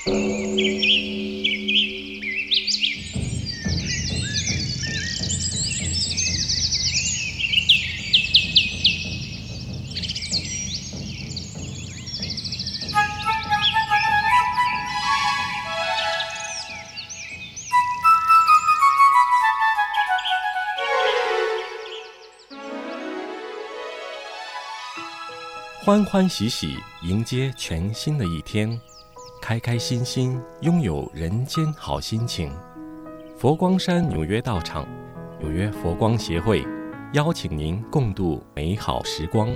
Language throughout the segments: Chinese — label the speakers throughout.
Speaker 1: 欢欢喜喜迎接全新的一天，开开心心拥有人间好心情。佛光山纽约道场纽约佛光协会邀请您共度美好时光。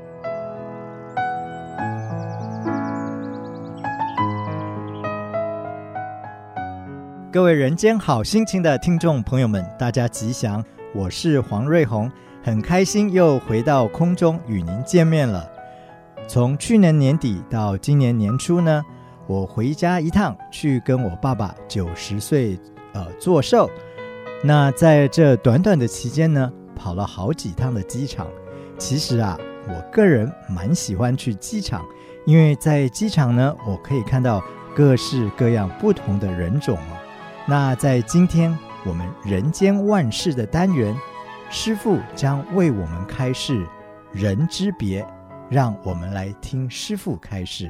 Speaker 2: 各位人间好心情的听众朋友们，大家吉祥，我是黄瑞宏，很开心又回到空中与您见面了。从去年年底到今年年初呢，我回家一趟，去跟我爸爸90岁做寿。那在这短短的期间呢，跑了好几趟的机场。其实啊，我个人蛮喜欢去机场，因为在机场呢，我可以看到各式各样不同的人种哦。那在今天我们人间万事的单元，师父将为我们开示人之别，让我们来听师父开示。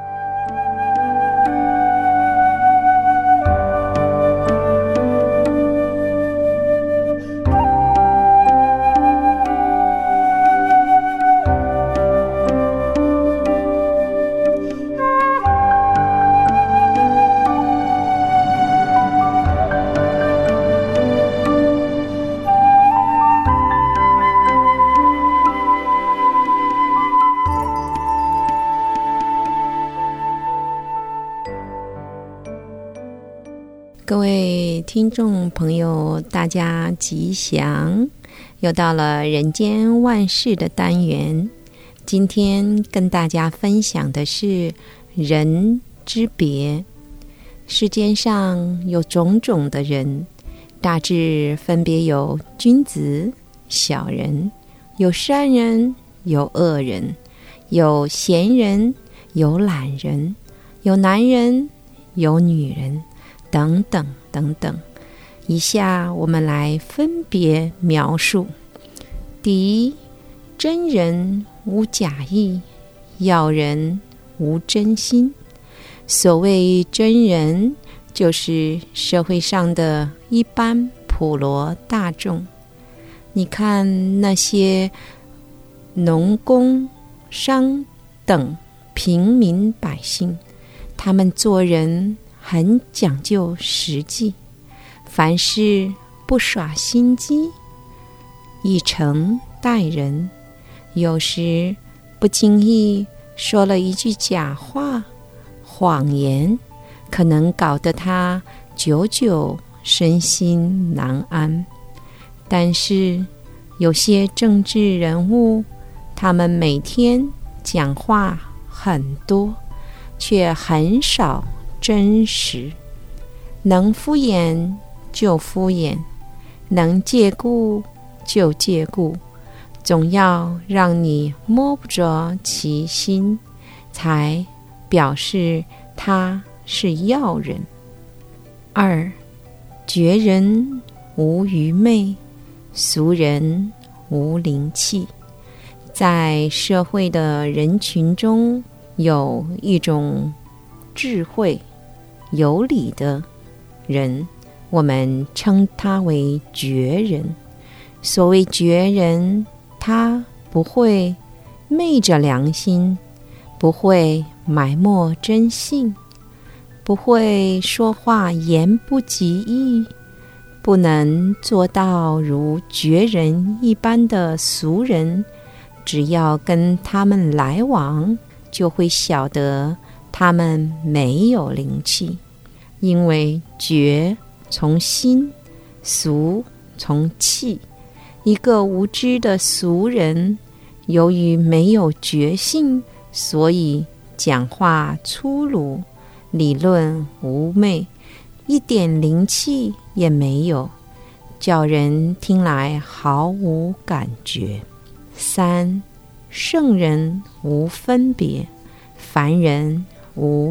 Speaker 3: 各位听众朋友，大家吉祥！又到了人间万事的单元，今天跟大家分享的是人之别。世间上有种种的人，大致分别有君子、小人，有善人，有恶人，有闲人，有懒人，有男人，有女人，等等等等。以下我们来分别描述。第一，真人无假意，要人无真心。所谓真人，就是社会上的一般普罗大众。你看那些农工商等平民百姓，他们做人很讲究实际，凡事不耍心机，以诚待人。有时不经意说了一句假话、谎言，可能搞得他久久身心难安。但是有些政治人物，他们每天讲话很多，却很少真实，能敷衍就敷衍，能借故就借故，总要让你摸不着其心，才表示他是要人。二，绝人无愚昧，俗人无灵气。在社会的人群中，有一种智慧有理的人，我们称他为绝人。所谓绝人，他不会昧着良心，不会埋没真性，不会说话言不及义，不能做到如绝人一般的俗人。只要跟他们来往，就会晓得他们没有灵气。因为绝从心，俗从气。一个无知的俗人，由于没有觉性，所以讲话粗鲁，理论无昧，一点灵气也没有，叫人听来毫无感觉。三，圣人无分别，凡人无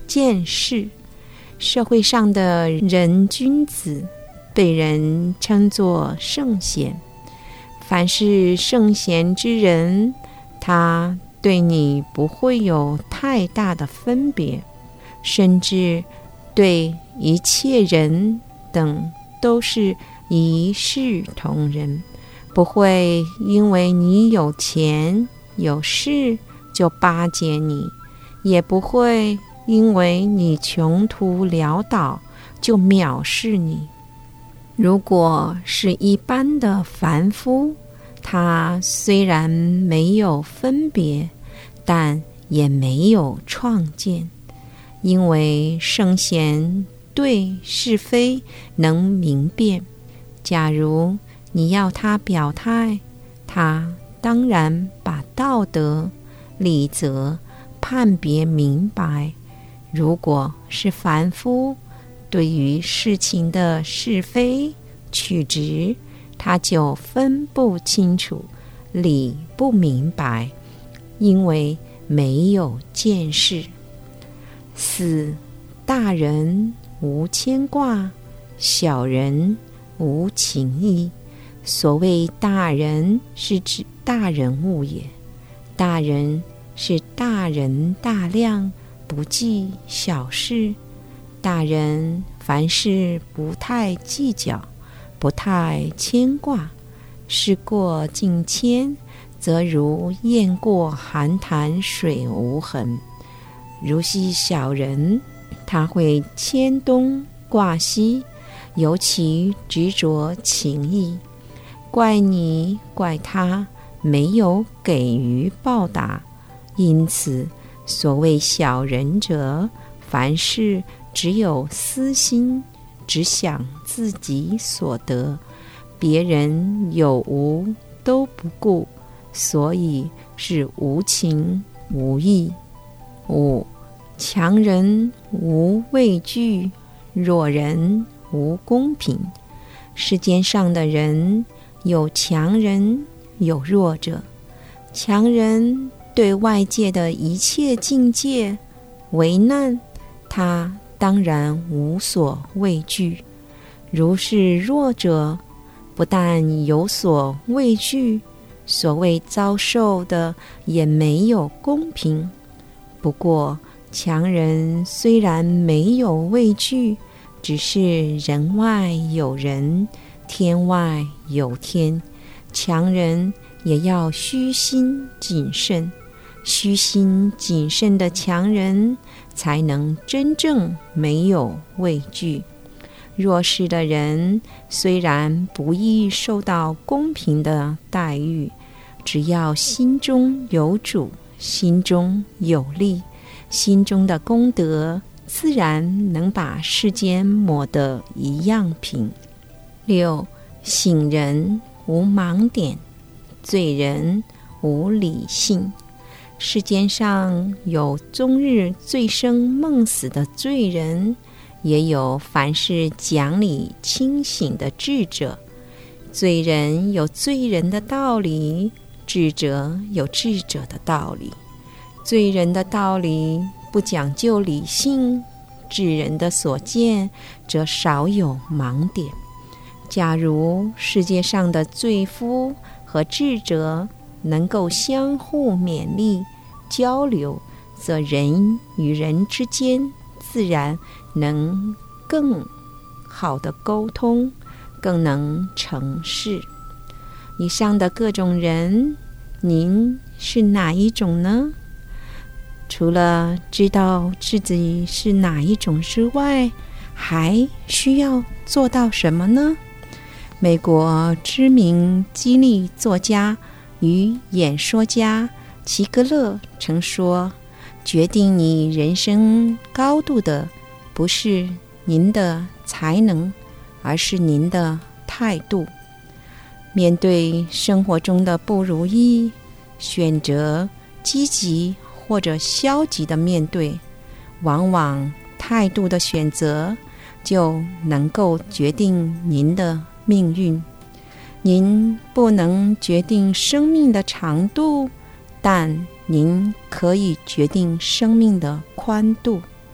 Speaker 3: 见识。社会上的人君子被人称作圣贤，凡是圣贤之人，他对你不会有太大的分别，甚至对一切人等都是一视同仁，不会因为你有钱有势就巴结你，也不会因为你穷途潦倒就藐视你。如果是一般的凡夫，他虽然没有分别，但也没有创见，因为圣贤对是非能明辨。假如你要他表态，他当然把道德、礼则判别明白。如果是凡夫，对于事情的是非曲直，他就分不清楚，理不明白，因为没有见识。四、大人无牵挂，小人无情义。所谓大人，是指大人物也。大人是大人大量，不计小事。大人凡事不太计较，不太牵挂。事过境迁，则如雁过寒潭，水无痕。如是小人，他会牵东挂西，尤其执着情义，怪你怪他，没有给予报答。因此所谓小人者，凡事只有私心，只想自己所得，别人有无都不顾，所以是无情无义。五、强人无畏惧，弱人无公平。世间上的人，有强人，有弱者。强人对外界的一切境界、危难，他当然无所畏惧。如是弱者，不但有所畏惧，所谓遭受的也没有公平。不过强人虽然没有畏惧，只是人外有人，天外有天，强人也要虚心谨慎。虚心谨慎的强人，才能真正没有畏惧。弱势的人虽然不易受到公平的待遇，只要心中有主，心中有力，心中的功德自然能把世间抹得一样平。六、醒人无盲点，罪人无理性。世间上有终日醉生梦死的罪人，也有凡事讲理清醒的智者。罪人有罪人的道理，智者有智者的道理。罪人的道理不讲究理性，智人的所见则少有盲点。假如世界上的罪夫和智者能够相互勉励交流，则人与人之间自然能更好的沟通，更能成事。以上的各种人，您是哪一种呢？除了知道自己是哪一种之外，还需要做到什么呢？美国知名激励作家与演说家齐格勒曾说，决定你人生高度的不是您的才能，而是您的态度。面对生活中的不如意，选择积极或者消极的面对，往往态度的选择就能够决定您的命运。您不能决定生命的长度，但您可以决定生命的宽度。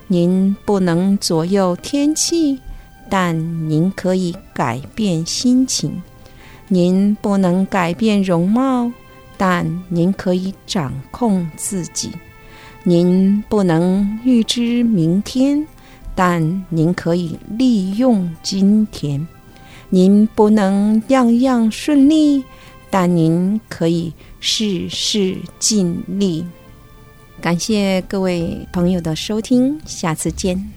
Speaker 3: 您不能左右天气，但您可以改变心情。您不能改变容貌，但您可以掌控自己。您不能预知明天，但您可以利用今天。您不能样样顺利，但您可以事事尽力。感谢各位朋友的收听，下次见。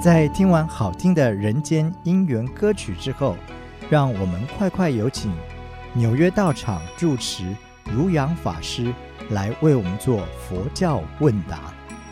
Speaker 2: 在听完好听的人间姻缘歌曲之后，让我们快快有请纽约道场住持如阳法师来为我们做佛教问答。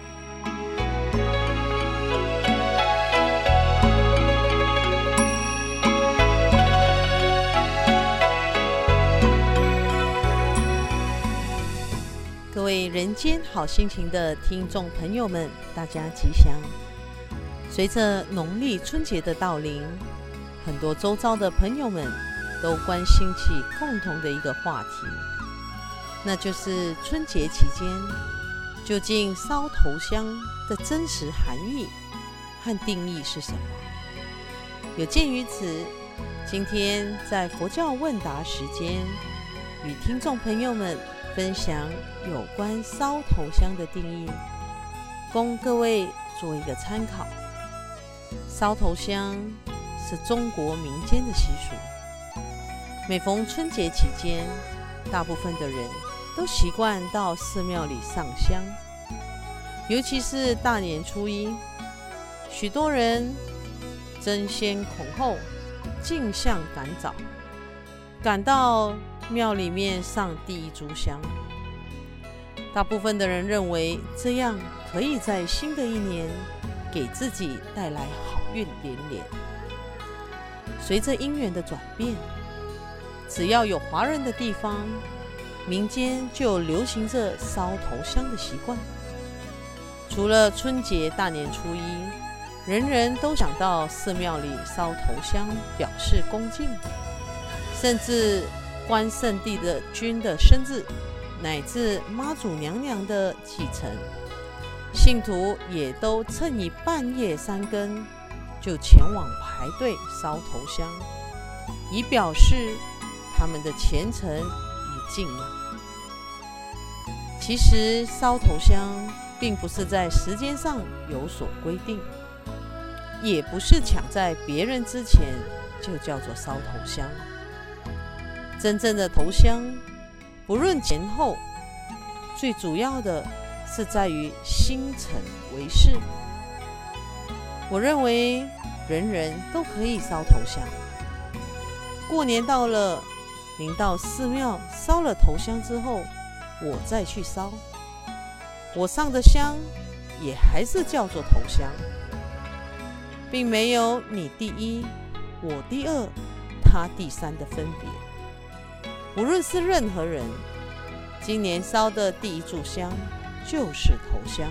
Speaker 4: 各位人间好心情的听众朋友们，大家吉祥。随着农历春节的到临，很多周遭的朋友们都关心起共同的一个话题，那就是春节期间究竟烧头香的真实含义和定义是什么。有鉴于此，今天在佛教问答时间，与听众朋友们分享有关烧头香的定义，供各位做一个参考。烧头香是中国民间的习俗，每逢春节期间，大部分的人都习惯到寺庙里上香，尤其是大年初一，许多人争先恐后，竞相赶早，赶到庙里面上第一炷香。大部分的人认为这样可以在新的一年给自己带来好运连连。随着因缘的转变，只要有华人的地方，民间就流行着烧头香的习惯。除了春节大年初一，人人都想到寺庙里烧头香表示恭敬，甚至关圣帝的君的生日，乃至妈祖娘娘的启程，信徒也都趁以半夜3更就前往排队烧头香，以表示他们的虔诚与敬仰。其实烧头香并不是在时间上有所规定，也不是抢在别人之前就叫做烧头香。真正的头香，不论前后，最主要的是在于心诚为事。我认为人人都可以烧头香。过年到了，您到寺庙烧了头香之后，我再去烧，我上的香也还是叫做头香，并没有你第一，我第二，他第三的分别。无论是任何人，今年烧的第一炷香就是头香。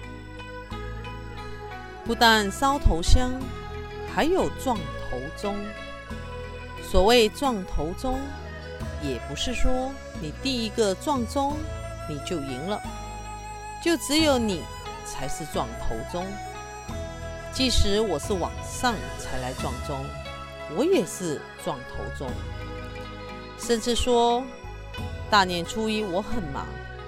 Speaker 4: 不但烧头香，还有撞头钟。所谓撞头钟，也不是说你第一个撞钟你就赢了，就只有你才是撞头钟。即使我是晚上才来撞钟，我也是撞头钟。甚至说大年初一我很忙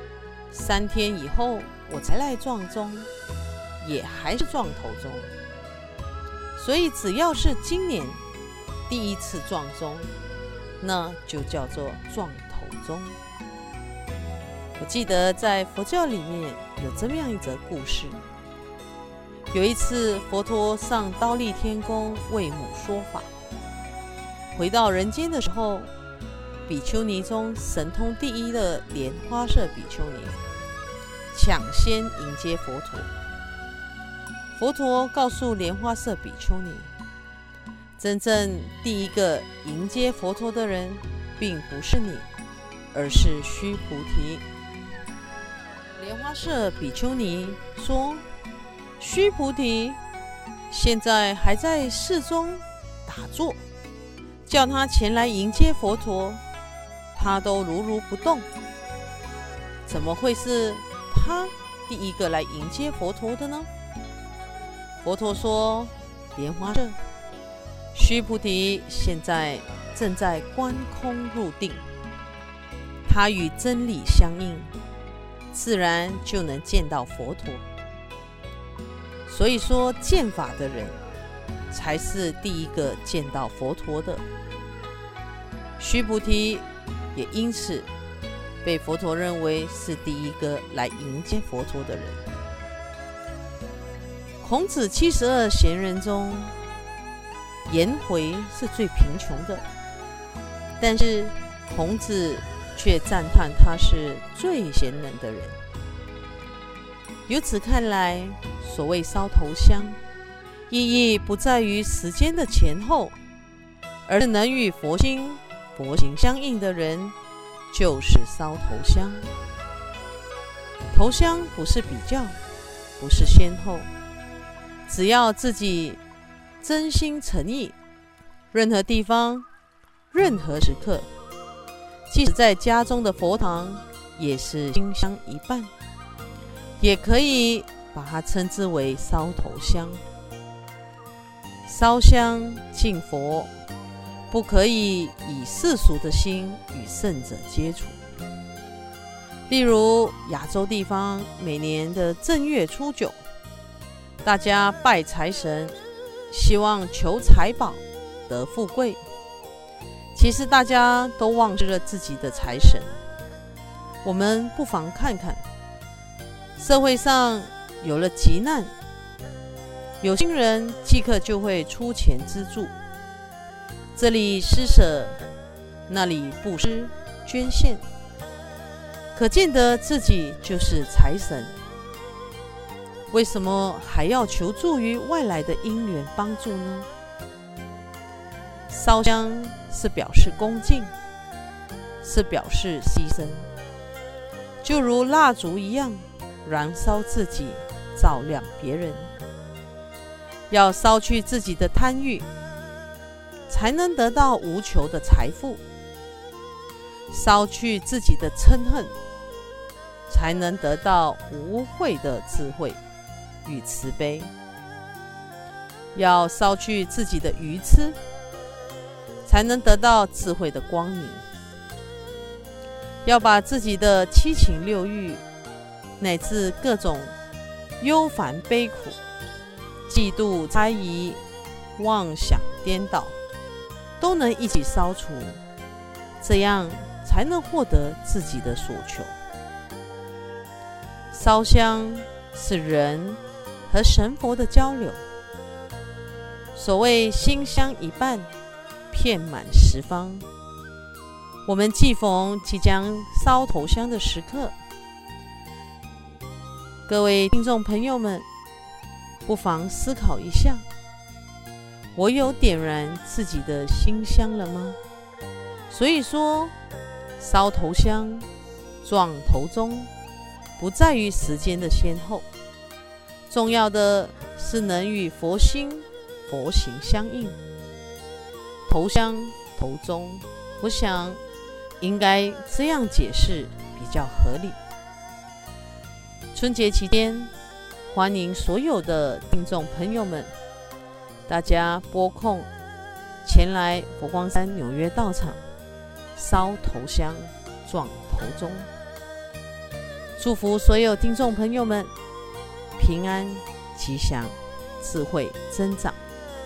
Speaker 4: ，3天以后我才来撞钟，也还是撞头钟。所以只要是今年第一次撞钟，那就叫做撞头钟。我记得在佛教里面有这么样一则故事。有一次佛陀上忉利天宫为母说法，回到人间的时候，比丘尼中神通第一的莲花色比丘尼抢先迎接佛陀。佛陀告诉莲花色比丘尼，真正第一个迎接佛陀的人并不是你，而是须菩提。莲花色比丘尼说，须菩提现在还在寺中打坐，叫他前来迎接佛陀，他都如不动，怎么会是他第一个来迎接佛陀的呢？佛陀说，莲花色，须菩提现在正在观空入定，他与真理相应，自然就能见到佛陀。所以说见法的人才是第一个见到佛陀的。须菩提也因此被佛陀认为是第一个来迎接佛陀的人。 孔子72贤人中，颜回是最贫穷的，但是孔子却赞叹他是最贤能的人。由此看来，所谓烧头香，意义不在于时间的前后，而是能与佛心相应的人，就是烧头香。头香不是比较，不是先后，只要自己真心诚意，任何地方、任何时刻，即使在家中的佛堂，也是心香一半，也可以把它称之为烧头香。烧香敬佛，不可以以世俗的心与圣者接触。例如亚洲地方每年的正月初9，大家拜财神，希望求财宝得富贵。其实大家都忘记了自己的财神。我们不妨看看，社会上有了急难，有心人即刻就会出钱资助，这里施舍，那里布施捐献，可见得自己就是财神。为什么还要求助于外来的因缘帮助呢？烧香是表示恭敬，是表示牺牲，就如蜡烛一样，燃烧自己，照亮别人。要烧去自己的贪欲，才能得到无求的财富；烧去自己的嗔恨，才能得到无慧的智慧与慈悲。要烧去自己的愚痴，才能得到智慧的光明。要把自己的七情六欲，乃至各种忧烦悲苦、嫉妒猜疑、妄想颠倒，都能一起烧除，这样才能获得自己的所求。烧香是人和神佛的交流，所谓心香一半，遍满十方。我们既逢即将烧头香的时刻，各位听众朋友们，不妨思考一下，我有点燃自己的心香了吗？所以说，烧头香、撞头钟，不在于时间的先后，重要的是能与佛心、佛行相应。头香、头钟，我想应该这样解释比较合理。春节期间，欢迎所有的听众朋友们，大家拨空前来佛光山纽约道场烧头香、撞头钟。祝福所有听众朋友们平安吉祥，智慧增长。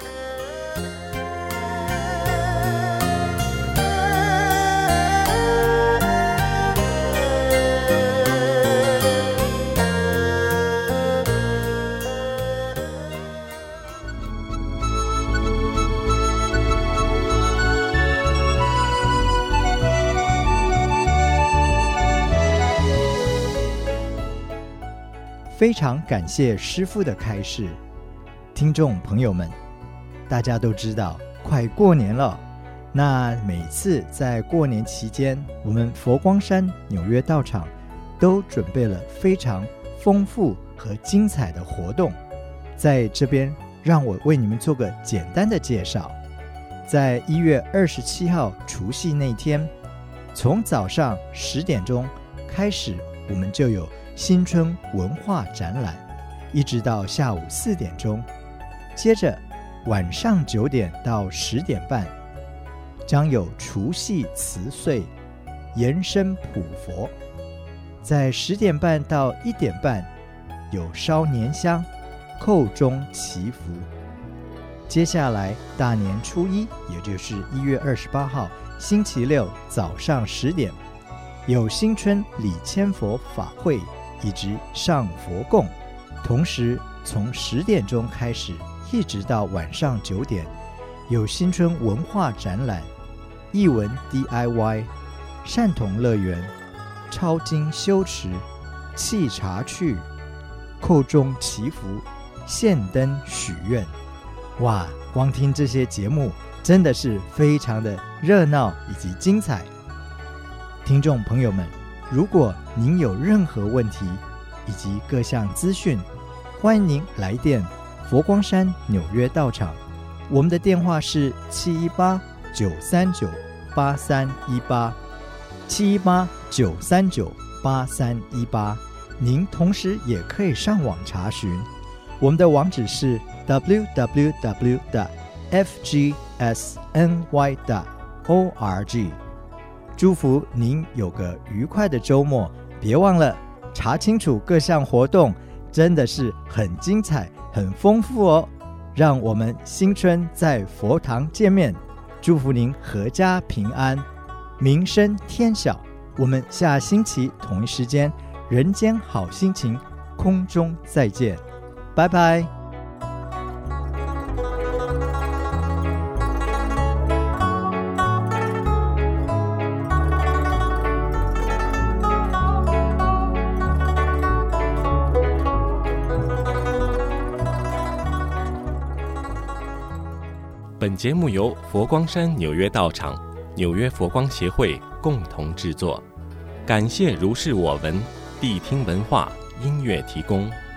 Speaker 2: 非常感谢师父的开示。听众朋友们，大家都知道快过年了，那每次在过年期间，我们佛光山纽约道场都准备了非常丰富和精彩的活动。在这边让我为你们做个简单的介绍。在1月27号除夕那天，从早上10点钟开始，我们就有新春文化展览，一直到下午4点钟。接着晚上9点到10点半，将有除夕辞岁、延伸普佛。在10点半到1点半，有烧年香、叩钟祈福。接下来大年初一，也就是1月28号星期六早上10点，有新春礼千佛法会以及上佛供，同时从10点钟开始，一直到晚上9点，有新春文化展览、艺文 DIY、善童乐园、超经修持、沏茶趣、叩钟祈福、献灯许愿。哇，光听这些节目真的是非常的热闹以及精彩。听众朋友们，如果您有任何问题以及各项资讯，欢迎您来电佛光山纽约道场，我们的电话是718-939-8318 718-939-8318。您同时也可以上网查询，我们的网址是 www.fgsny.org。 祝福您有个愉快的周末，别忘了查清楚各项活动，真的是很精彩很丰富哦。让我们新春在佛堂见面，祝福您阖家平安，名声天晓。我们下星期同一时间人间好心情空中再见，拜拜。
Speaker 1: 本节目由佛光山纽约道场、纽约佛光协会共同制作，感谢如是我闻谛听文化音乐提供。